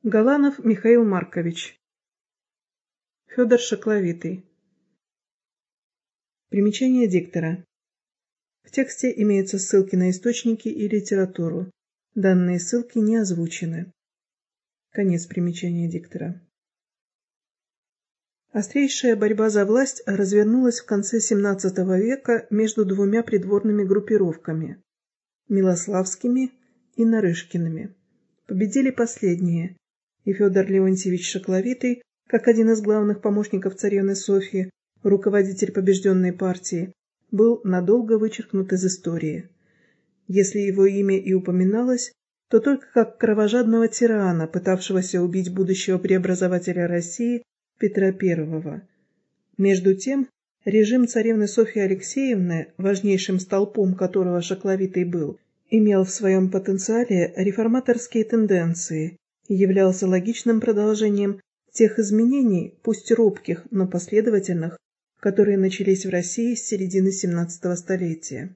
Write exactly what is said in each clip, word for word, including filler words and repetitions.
Галанов Михаил Маркович. Федор Шакловитый. Примечание диктора. В тексте имеются ссылки на источники и литературу. Данные ссылки не озвучены. Конец примечания диктора. Острейшая борьба за власть развернулась в конце семнадцатого века между двумя придворными группировками – Милославскими и Нарышкиными. Победили последние, и Федор Леонтьевич Шакловитый, как один из главных помощников царевны Софьи, руководитель побежденной партии, был надолго вычеркнут из истории. Если его имя и упоминалось, то только как кровожадного тирана, пытавшегося убить будущего преобразователя России Петра Первого. Между тем, режим царевны Софьи Алексеевны, важнейшим столпом которого Шакловитый был, имел в своем потенциале реформаторские тенденции и являлся логичным продолжением тех изменений, пусть робких, но последовательных, которые начались в России с середины семнадцатого столетия.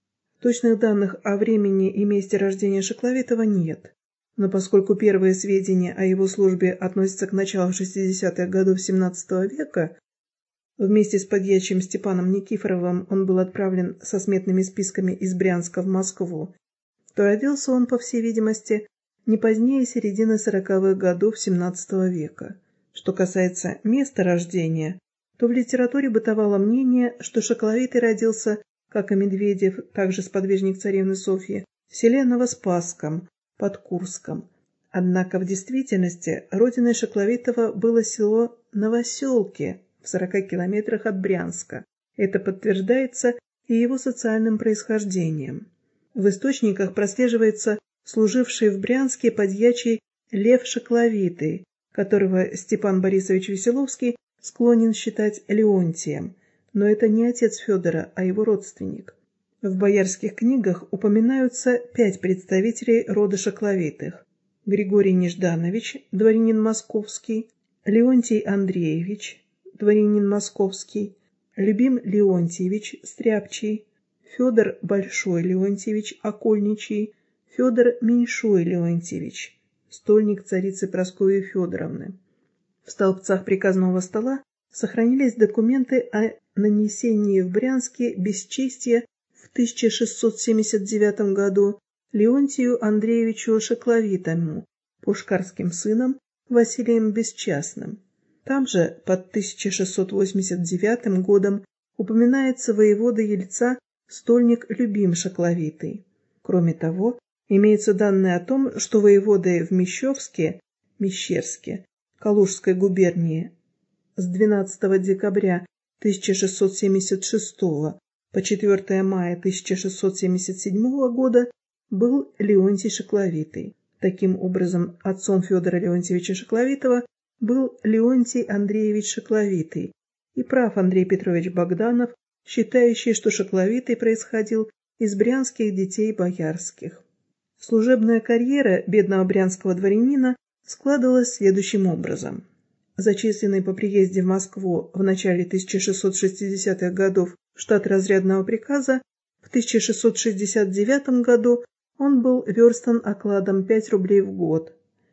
Точных данных о времени и месте рождения Шакловитого нет, но поскольку первые сведения о его службе относятся к началу шестидесятых годов семнадцатого века, вместе с подьячим Степаном Никифоровым он был отправлен со сметными списками из Брянска в Москву, то родился он, по всей видимости, не позднее середины сороковых годов семнадцатого века. Что касается места рождения, то в литературе бытовало мнение, что Шакловитый родился, как и Медведев, также сподвижник царевны Софьи, в селе Новоспасском, под Курском. Однако в действительности родиной Шакловитого было село Новоселки в сорока километрах от Брянска. Это подтверждается и его социальным происхождением. В источниках прослеживается служивший в Брянске подьячий Лев Шакловитый, которого Степан Борисович Веселовский склонен считать Леонтием, но это не отец Федора, а его родственник. В боярских книгах упоминаются пять представителей рода Шакловитых: Григорий Нежданович, дворянин московский, Леонтий Андреевич, дворянин московский, Любим Леонтьевич Стряпчий, Федор Большой Леонтьевич Окольничий, Федор Меньшой Леонтьевич, стольник царицы Прасковьи Федоровны. В столбцах приказного стола сохранились документы о нанесении в Брянске бесчестия в тысяча шестьсот семьдесят девятом году Леонтию Андреевичу Шакловитому, пушкарским сыном Василием Бесчастным. Там же, под тысяча шестьсот восемьдесят девятым годом, упоминается воевода Ельца стольник Любим Шакловитый. Кроме того, имеются данные о том, что воеводой в Мещовске, Мещерске, Калужской губернии с двенадцатого декабря тысяча шестьсот семьдесят шестого по четвёртое мая тысяча шестьсот семьдесят седьмого года был Леонтий Шакловитый. Таким образом, отцом Федора Леонтьевича Шакловитого был Леонтий Андреевич Шакловитый, и прав Андрей Петрович Богданов, считающий, что Шакловитый происходил из брянских детей боярских. Служебная карьера бедного брянского дворянина складывалась следующим образом. Зачисленный по приезде в Москву в начале тысяча шестьсот шестидесятых годов в штат разрядного приказа, в тысяча шестьсот шестьдесят девятом году он был верстан окладом пять рублей в год.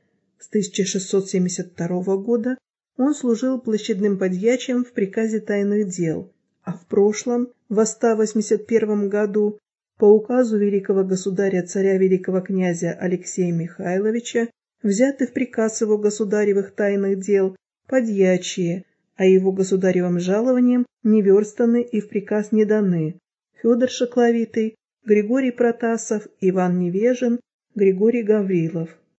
С тысяча шестьсот семьдесят второго года он служил площадным подьячим в приказе тайных дел, а в прошлом, в ста восемьдесят первом году, по указу великого государя царя великого князя Алексея Михайловича, взяты в приказ его государевых тайных дел подьячие, а его государевым жалованием не верстаны и в приказ не даны Федор Шакловитый, Григорий Протасов, Иван Невежин, Григорий Гаврилов.